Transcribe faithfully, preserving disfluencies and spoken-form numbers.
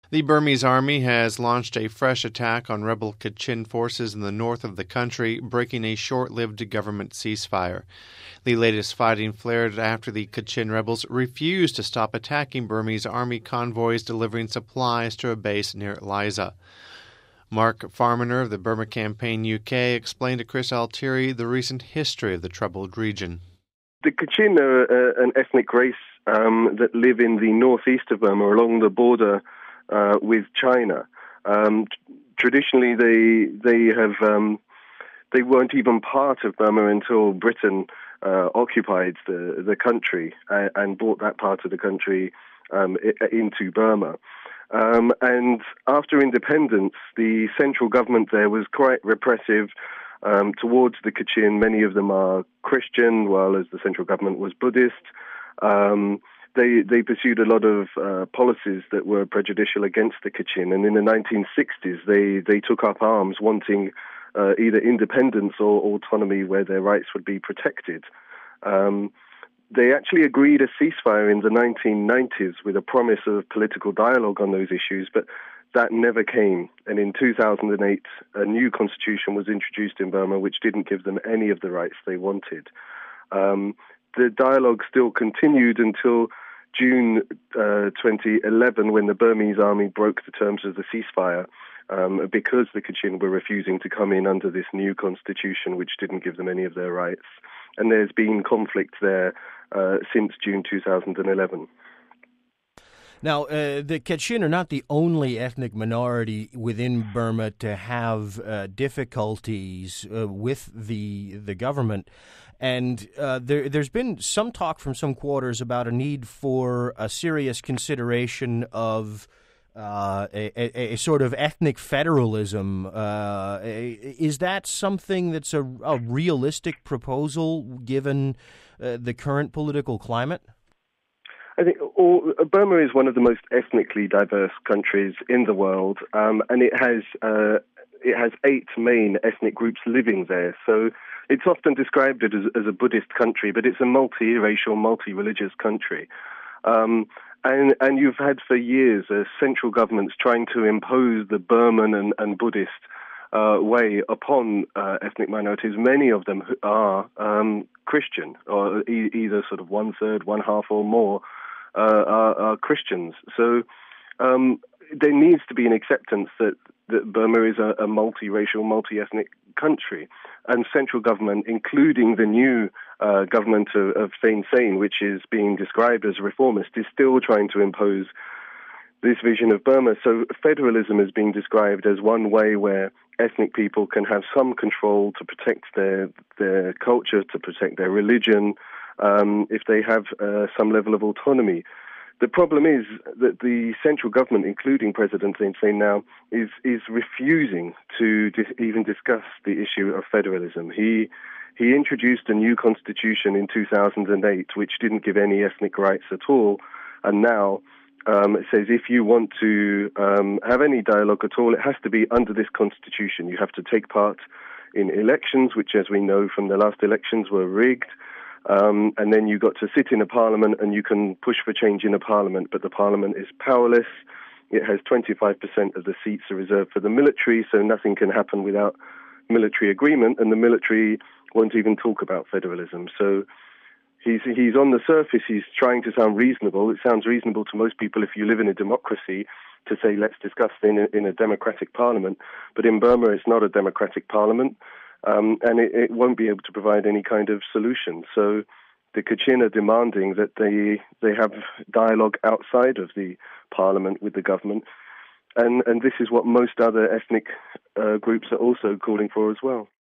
The Burmese army has launched a fresh attack on rebel Kachin forces in the north of the country, breaking a short-lived government ceasefire. The latest fighting flared after the Kachin rebels refused to stop attacking Burmese army convoys delivering supplies to a base near Liza. Mark Farmaner of the Burma Campaign U K explained to Chris Altieri the recent history of the troubled region. The Kachin are uh, an ethnic race um, that live in the northeast of Burma along the border uh, with China. Um, traditionally, they they have um, they weren't even part of Burma until Britain uh, occupied the the country and, and brought that part of the country um, into Burma. Um, and after independence, the central government there was quite repressive um, towards the Kachin. Many of them are Christian, while as the central government was Buddhist. Um, they they pursued a lot of uh, policies that were prejudicial against the Kachin. And in the nineteen sixties, they, they took up arms wanting uh, either independence or autonomy where their rights would be protected. Um, They actually agreed a ceasefire in the nineteen nineties with a promise of political dialogue on those issues, but that never came. And in two thousand eight, a new constitution was introduced in Burma which didn't give them any of the rights they wanted. Um, the dialogue still continued until June uh, twenty eleven, when the Burmese army broke the terms of the ceasefire um, because the Kachin were refusing to come in under this new constitution which didn't give them any of their rights. And there's been conflict there uh, since June two thousand eleven. Now, uh, the Kachin are not the only ethnic minority within Burma to have uh, difficulties uh, with the the government. And uh, there, there's been some talk from some quarters about a need for a serious consideration of Uh, a, a, a sort of ethnic federalism. Uh, is that something that's a, a realistic proposal given uh, the current political climate? I think all, Burma is one of the most ethnically diverse countries in the world, um, and it has uh, it has eight main ethnic groups living there. So it's often described as, as a Buddhist country, but it's a multi-racial, multi-religious country. Um, And, and you've had for years uh, central governments trying to impose the Burman and, and Buddhist uh, way upon uh, ethnic minorities. Many of them are um, Christian, or e- either sort of one third, one half, or more uh, are, are Christians. So um, there needs to be an acceptance that, that Burma is a, a multi-racial, multi-ethnic country, and central government, including the new uh, government of, of Thein Sein, which is being described as reformist, is still trying to impose this vision of Burma. So federalism is being described as one way where ethnic people can have some control to protect their their culture, to protect their religion, um, if they have uh, some level of autonomy. The problem is that the central government, including President Thein Sein now, is is refusing to dis- even discuss the issue of federalism. He he introduced a new constitution in two thousand eight, which didn't give any ethnic rights at all, and now um, it says if you want to um, have any dialogue at all, it has to be under this constitution. You have to take part in elections, which, as we know from the last elections, were rigged. Um, and then you got to sit in a parliament and you can push for change in a parliament, but the parliament is powerless. It has twenty-five percent of the seats are reserved for the military, so nothing can happen without military agreement, and the military won't even talk about federalism. So he's he's on the surface, he's trying to sound reasonable. It sounds reasonable to most people if you live in a democracy to say, let's discuss in a, in a democratic parliament. But in Burma, it's not a democratic parliament. Um, and it, it won't be able to provide any kind of solution. So the Kachin are demanding that they they have dialogue outside of the parliament with the government, and and this is what most other ethnic uh, groups are also calling for as well.